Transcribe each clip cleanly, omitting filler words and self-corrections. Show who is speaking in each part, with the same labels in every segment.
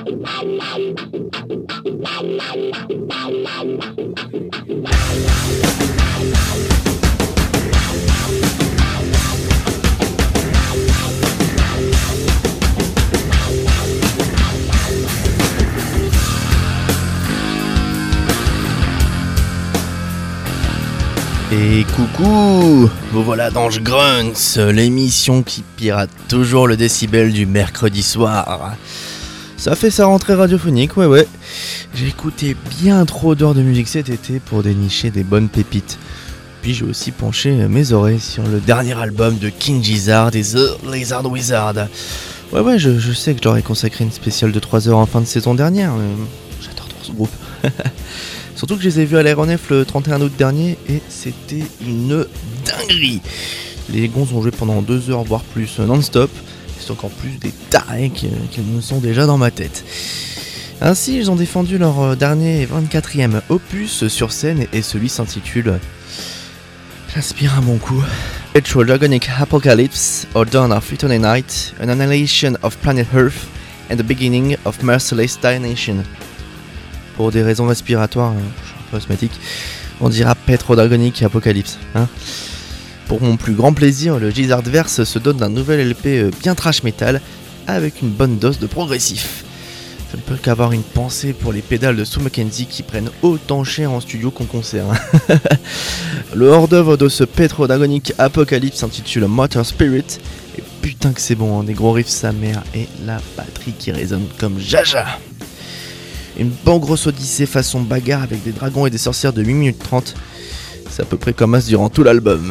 Speaker 1: Et coucou, vous voilà dans Grunts, l'émission qui pirate toujours le décibel du mercredi soir. Ça fait sa rentrée radiophonique, ouais. J'ai écouté bien trop d'heures de musique cet été pour dénicher des bonnes pépites. Puis j'ai aussi penché mes oreilles sur le dernier album de King Gizzard et The Lizard Wizard. Ouais, je sais que je leur ai consacré une spéciale de 3 heures en fin de saison dernière. J'adore trop ce groupe. Surtout que je les ai vus à l'Aéronef le 31 août dernier et c'était une dinguerie. Les gonzes ont joué pendant 2 heures voire plus non-stop. C'est encore plus des tarés qu'ils me sont déjà dans ma tête. Ainsi, ils ont défendu leur dernier 24e opus sur scène et celui s'intitule... J'inspire un bon coup. Electro-Dragonic Apocalypse or Dawn of Eternal Night, an annihilation of planet Earth and the beginning of merciless damnation. Pour des raisons respiratoires, je suis un peu asthmatique, on dira Petro-Dragonic Apocalypse. Pour mon plus grand plaisir, le Gizzardverse se dote d'un nouvel LP bien trash metal avec une bonne dose de progressif. Je ne peux qu'avoir une pensée pour les pédales de Sue Mackenzie qui prennent autant cher en studio qu'en concert. Le hors-d'œuvre de ce Petro-Dragonic Apocalypse s'intitule Motor Spirit. Et putain que c'est bon, des gros riffs sa mère et la batterie qui résonne comme jaja. Une bonne grosse odyssée façon bagarre avec des dragons et des sorcières de 8 minutes 30. C'est à peu près comme As durant tout l'album.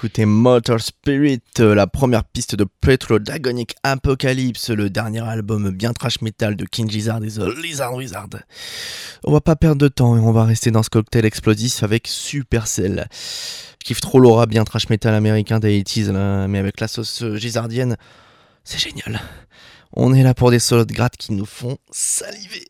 Speaker 1: d'écouter Motor Spirit, la première piste de Petrodagonic Apocalypse, le dernier album bien trash metal de King Gizzard et The Lizard Wizard. On va pas perdre de temps et on va rester dans ce cocktail explosif avec Supercell. Je kiffe trop l'aura bien trash metal américain des 80s là, mais avec la sauce gizzardienne, c'est génial. On est là pour des solos de gratte qui nous font saliver.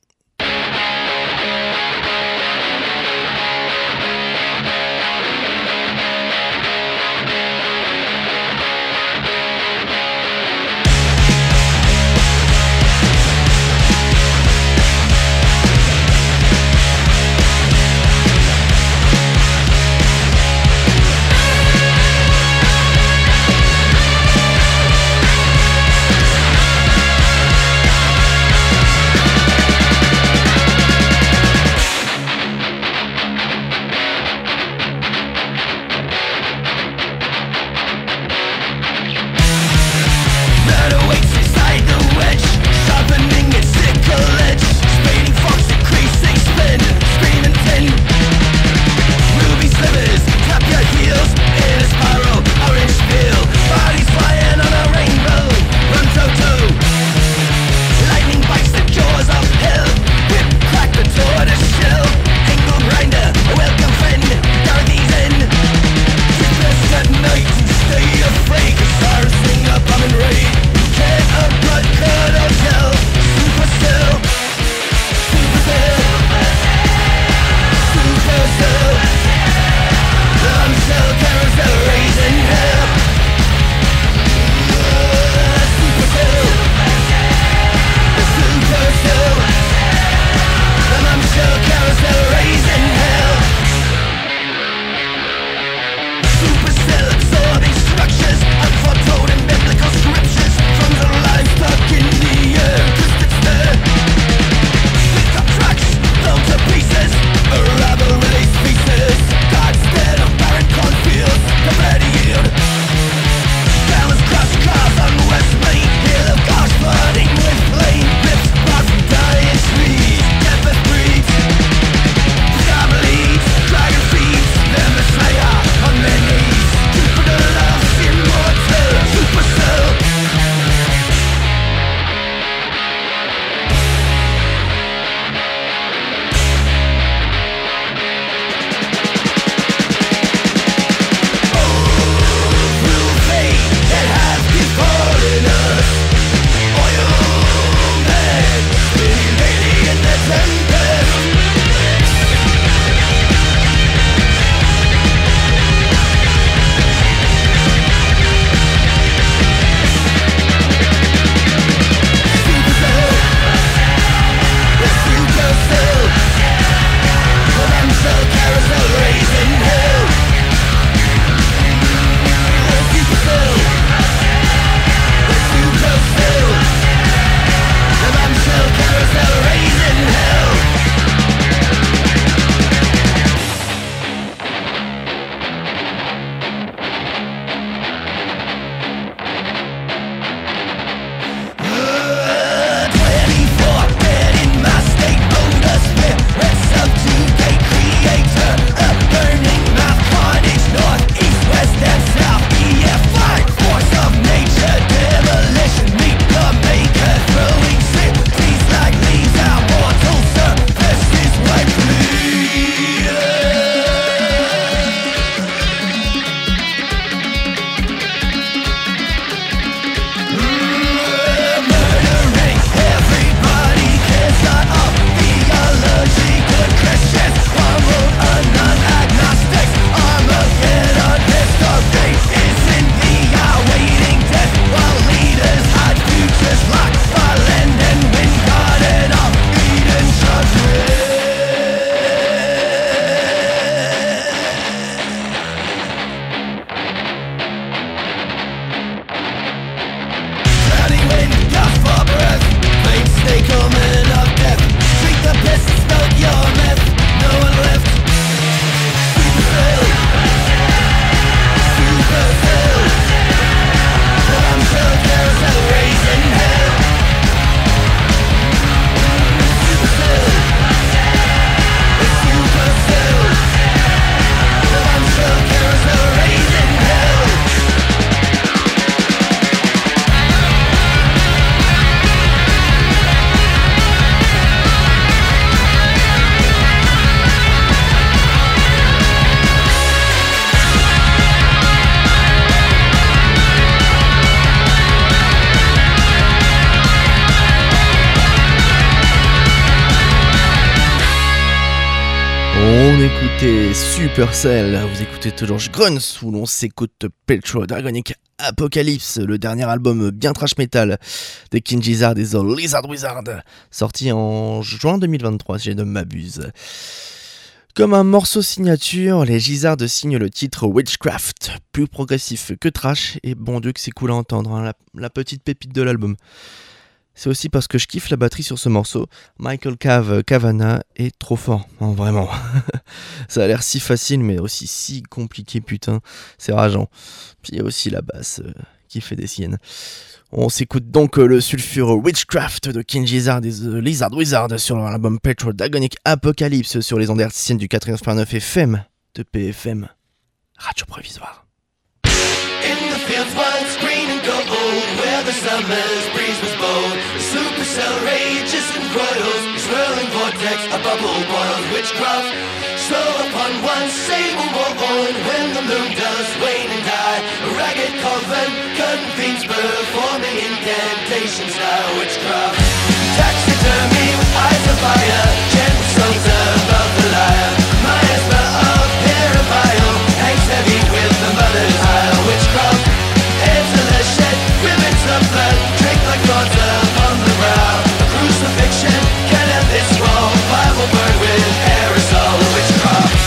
Speaker 1: écoutez Supercell, vous écoutez toujours Grunts où l'on s'écoute Petrol Dragonic Apocalypse, le dernier album bien trash metal de King Gizzard et The Lizard Wizard, sorti en juin 2023 si je ne m'abuse. Comme un morceau signature, les Gizzard signent le titre Witchcraft, plus progressif que trash, et bon Dieu que c'est cool à entendre, hein, la petite pépite de l'album. C'est aussi parce que je kiffe la batterie sur ce morceau. Michael Cavana est trop fort, hein, vraiment. Ça a l'air si facile mais aussi si compliqué, putain, c'est rageant. Puis il y a aussi la basse qui fait des siennes. On s'écoute donc le sulfure Witchcraft de King Gizzard et The Lizard Wizard sur l'album Petrol Dragonic Apocalypse sur les ondes hertziennes du 89.9 FM de PFM, Radio Provisoire.
Speaker 2: In the fields once green and gold, where the summer's breeze was bold, the supercell rages and roils, a swirling vortex, a bubble boiled witchcraft. Slow upon one sable morn, when the moon does wane and die, a ragged coven convenes, performing incantations now witchcraft. Taxidermy with eyes of fire, gentle songs above the lyre, miasma of Parabile hangs heavy with the mother's isle. Witchcraft, heads of the shed, ribbons of blood, drink like gods upon the brow. A crucifixion can end this wall, Bible burn with aerosol. Witchcraft.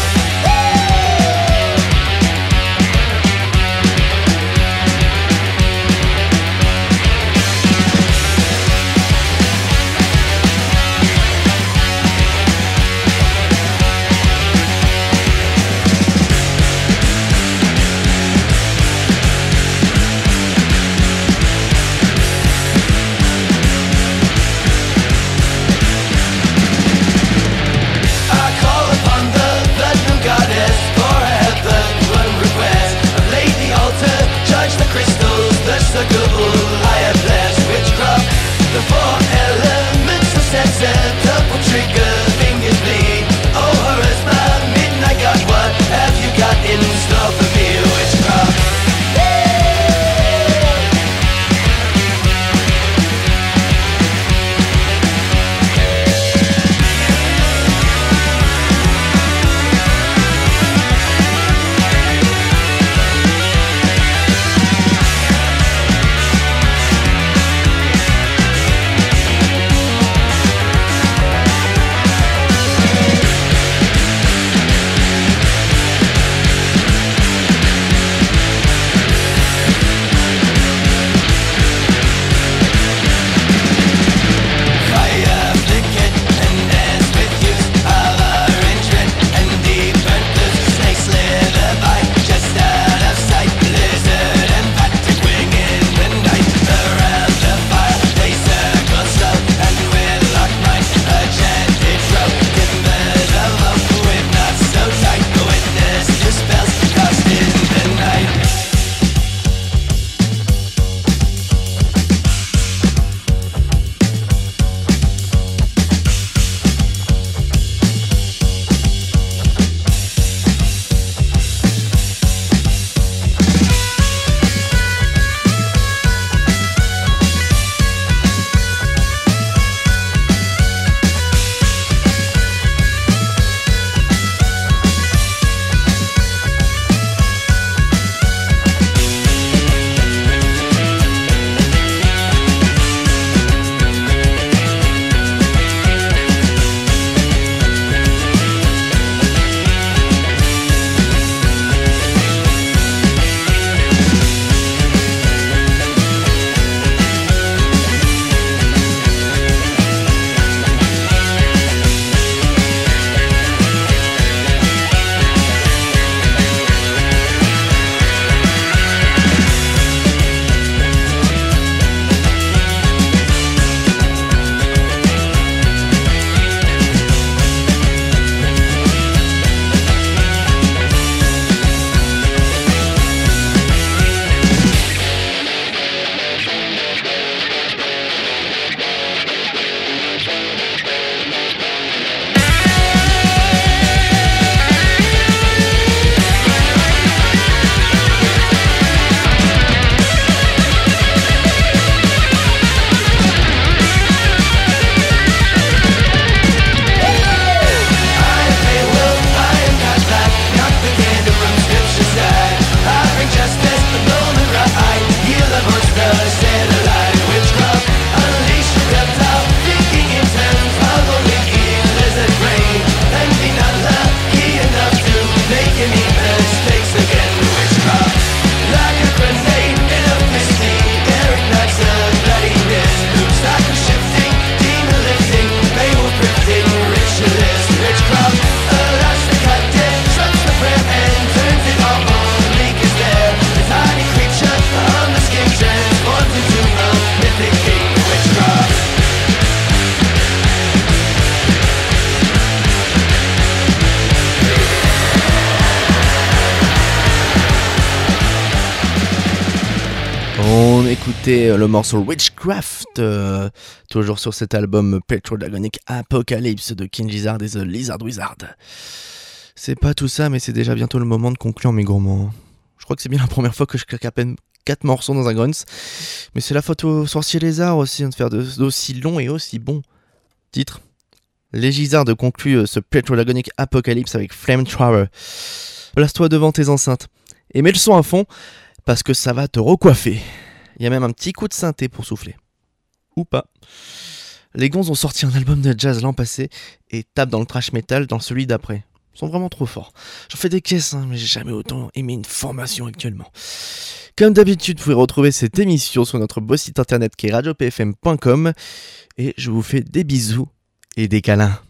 Speaker 1: c'était le morceau Witchcraft, toujours sur cet album Petrodragonic Apocalypse de King Gizzard et The Lizard Wizard. C'est pas tout ça, mais c'est déjà bientôt le moment de conclure mes gourmands. Je crois que c'est bien la première fois que je claque à peine 4 morceaux dans un Grunts, mais c'est la faute au sorcier lézard aussi, de faire d'aussi long et aussi bon. Titre. Les Gizzards concluent ce Petrodragonic Apocalypse avec Flamethrower. Place-toi devant tes enceintes et mets le son à fond parce que ça va te recoiffer. Il y a même un petit coup de synthé pour souffler. Ou pas. Les Gonzes ont sorti un album de jazz l'an passé et tapent dans le thrash metal dans celui d'après. Ils sont vraiment trop forts. J'en fais des caisses, mais j'ai jamais autant aimé une formation actuellement. Comme d'habitude, vous pouvez retrouver cette émission sur notre beau site internet qui est radiopfm.com et je vous fais des bisous et des câlins.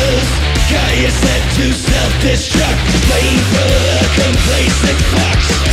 Speaker 2: Set to self-destruct, playing for a complacent fox.